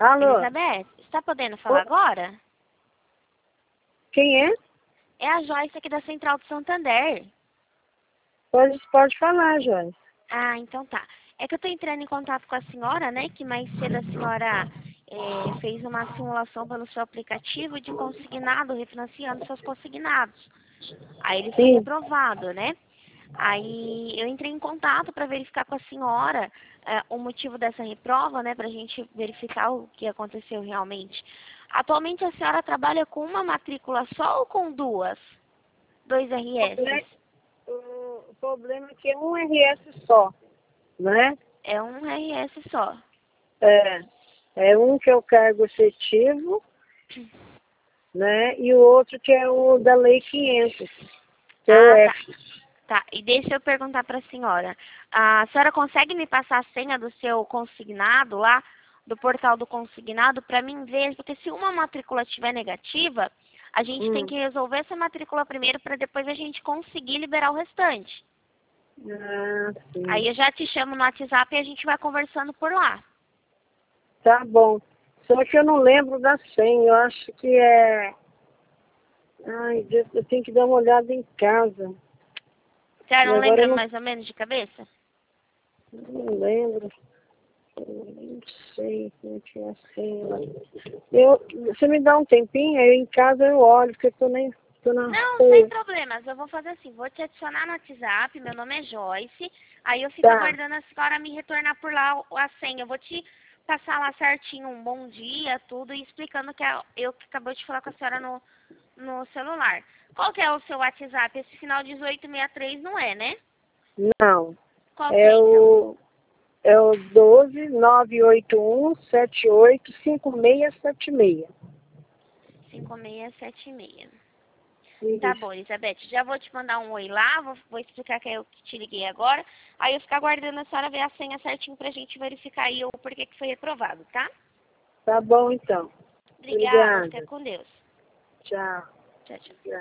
Alô? Elizabeth, está podendo falar Ô, agora? quem é? É a Joyce aqui da Central de Santander. Pode falar, Joyce. Ah, então tá. É que eu tô entrando em contato com a senhora, né? Que mais cedo a senhora fez uma simulação pelo seu aplicativo de consignado, refinanciando seus consignados. Aí ele foi Sim. reprovado, né? Aí eu entrei em contato para verificar com a senhora o motivo dessa reprova, né? Para a gente verificar o que aconteceu realmente. Atualmente a senhora trabalha com uma matrícula só ou com duas? Dois RS? O problema é que é um RS só, né? É um RS só. É um que é o cargo efetivo, né? E o outro que é o da Lei 500, que é o Ah, tá. F. Tá, e deixa eu perguntar para a senhora. A senhora consegue me passar a senha do seu consignado lá, do portal do consignado, para mim ver? Porque se uma matrícula estiver negativa, a gente tem Hum. que resolver essa matrícula primeiro para depois a gente conseguir liberar o restante. Ah, sim. Aí eu já te chamo no WhatsApp e a gente vai conversando por lá. Tá bom. Só que eu não lembro da senha. Eu acho que é... Ai, Deus, eu tenho que dar uma olhada em casa. A senhora E não agora lembra eu mais ou menos de cabeça? não lembro. Eu não sei como que é a senha. Você me dá um tempinho, aí em casa eu olho, porque eu tô na Não, sem rua. problemas. Eu vou fazer assim, vou te adicionar no WhatsApp, meu nome é Joyce. Aí eu fico Tá, aguardando a senhora me retornar por lá a senha. Eu vou te passar lá certinho um bom dia, tudo, e explicando que é eu que acabou de falar com a senhora no celular. Qual que é o seu WhatsApp? Esse final 1863 não é, né? não. Qual que É é então? o 12 981 78 5676. 5676. Tá Isso. bom, Elizabeth. Já vou te mandar um oi lá, vou explicar que é eu que te liguei agora. Aí eu fico aguardando a senhora ver a senha certinho pra gente verificar aí o porquê que foi reprovado, tá? Tá bom, então. Obrigada, fica Obrigada. com Deus. Tchau. Tchau, tchau. Tchau.